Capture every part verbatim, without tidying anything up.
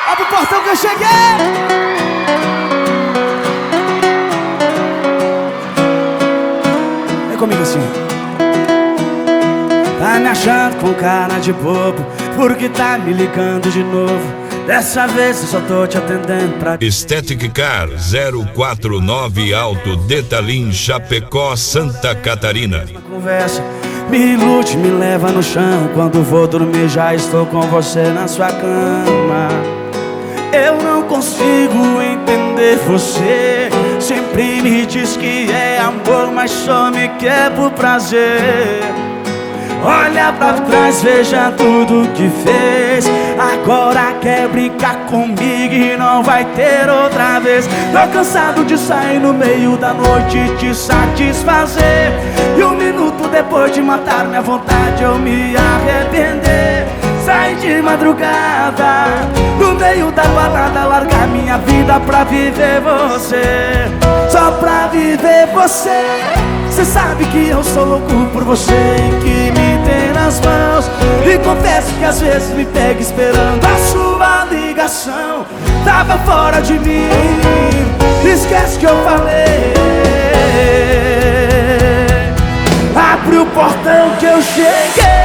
Abre o portão que eu cheguei. Vem comigo assim. Tá me achando com cara de bobo, porque tá me ligando de novo. Dessa vez eu só tô te atendendo pra... Estetic Car zero quatro nove Alto Detalim, Chapecó, Santa Catarina. Conversa, me ilude, me leva no chão. Quando vou dormir já estou com você na sua cama. Eu não consigo entender você. Sempre me diz que é amor, mas só me quer por prazer. Olha pra trás, veja tudo que fez. Agora quer brincar comigo e não vai ter outra vez. Tô cansado de sair no meio da noite e te satisfazer. E um minuto depois de matar minha vontade eu me arrepender. Sair de madrugada, no meio da balada, largar minha vida pra viver você. Só pra viver você. Cê sabe que eu sou louco por você e que me tem nas mãos. E confesso que às vezes me pega esperando a sua ligação. Tava fora de mim, esquece que eu falei. Abre o portão que eu cheguei.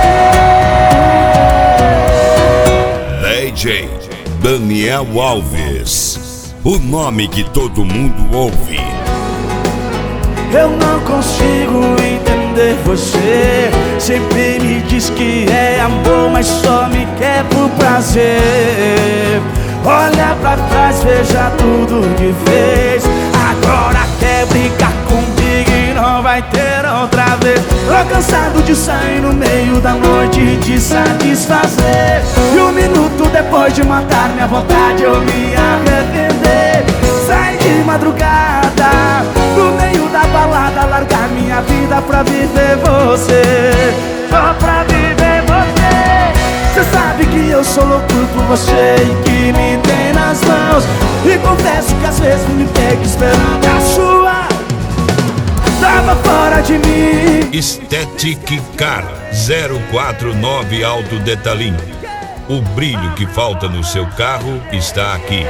D J Daniel Alves, o nome que todo mundo ouve. Eu não consigo entender você. Sempre me diz que é amor, mas só me quer por prazer. Olha pra trás, veja tudo que fez. Agora quer brincar comigo e não vai ter outra vez. Tô cansado de sair no meio da noite e te satisfazer. E um minuto depois de matar minha vontade eu me arrepender. Sai de madrugada, no meio da balada, largar minha vida pra viver você. Só pra viver você. Cê sabe que eu sou louco por você e que me tem nas mãos. E confesso que às vezes me pega esperando a sua. Tava fora de mim. Estetic Car zero quatro nove Alto Detalim. O brilho que falta no seu carro está aqui.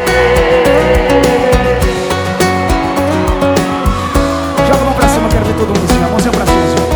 Joga a mão pra cima, quero ver todo mundo assim, a mãozinha pra cima assim.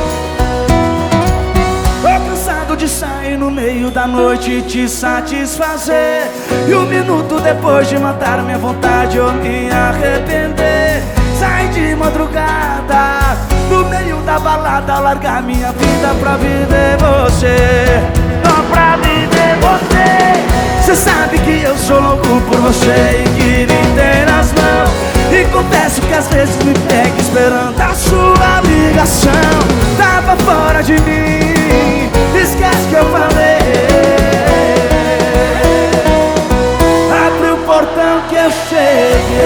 Tô cansado de sair no meio da noite e te satisfazer. E um minuto depois de matar minha vontade eu me arrepender. Sai de madrugada, no meio da balada, largar minha vida pra viver você. Só pra viver você. Cê sabe que eu sou louco por você e que me tem nas mãos. E confesso que às vezes me pega esperando a sua ligação. Tava fora de mim, esquece que eu falei. Abre o portão que eu cheguei.